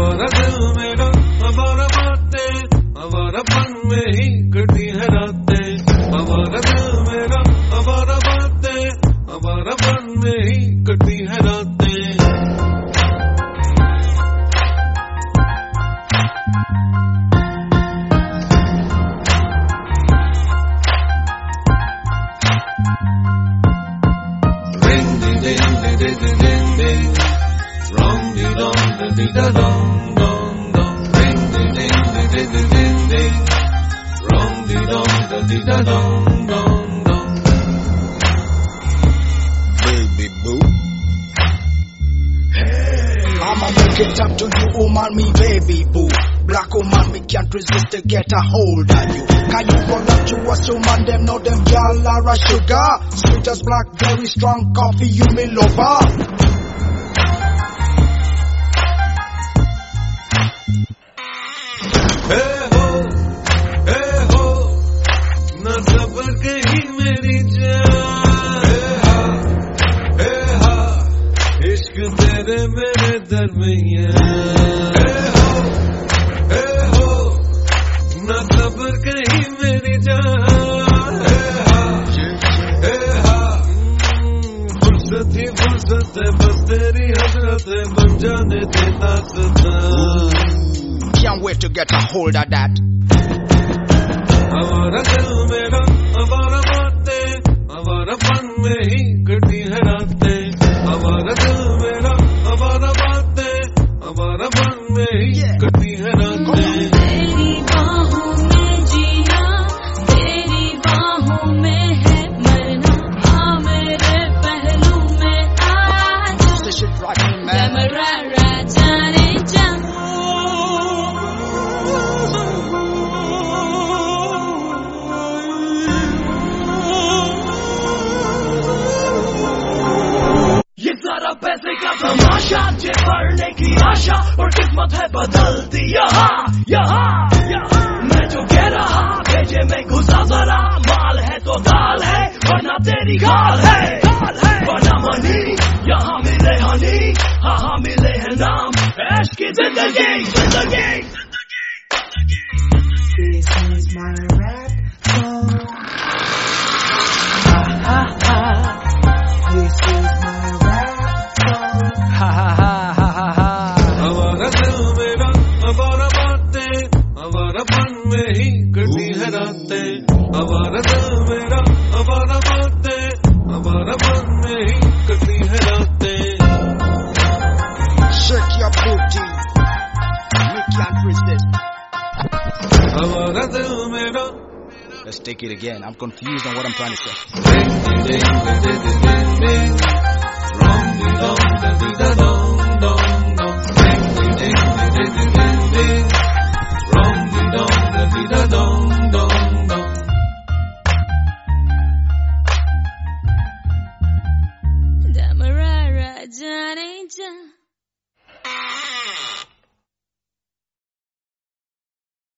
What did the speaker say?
आवारा दिल मेरा आवारा बातें आवारापन में ही कटी है रातें आवारा दिल मेरा आवारा बातें आवारापन में ही कटी है रातें Wrong di dong di da dong dong dong ding ding ding ding ding ding ding wrong di dong di da dong dong dong baby boo hey I'ma make it up to you woman me baby boo black woman me can't resist to get a hold of you can you forget you was woman them know them y'all are a sugar sweet as blackberry strong coffee you me lover ना सबर कहीं मेरी जान इश्क तेरे मेरे दरमियान ना सबर कहीं मेरी जान फुर्सत ही फुर्सत है बस तेरी हसरत है बन जाने देता सदा Can't wait to get a hold of that. आवारा दिल मेरा आवारा बातें आवारापन में ही कटी है रातें आवारा दिल मेरा आवारा बातें आवारापन में ही कटी है रातें तेरी बाहों में जीना तेरी बाहों में है मरना आ मेरे पहलू में आ कैमरा जाने जा पैसे का तमाशा जे पढ़ने की आशा और किस्मत है बदलती यहाँ मैं जो कह रहा भेजे में घुसा जरा माल है तो दाल है वरना तेरी गाल है वरना मनी यहाँ मिले हनी हाँ मिले है नाम ऐश की जिंदगी This is my rap song. This is my rap song. आवारा दिल मेरा आवारा बातें आवारापन में ही कटी है रातें आवारा दिल मेरा आवारा बातें आवारापन में ही कटी है रातें Shake your booty we can't resist आवारा दिल मेरा let's take it again I'm confused on what I'm trying to say ding ding ding ding ding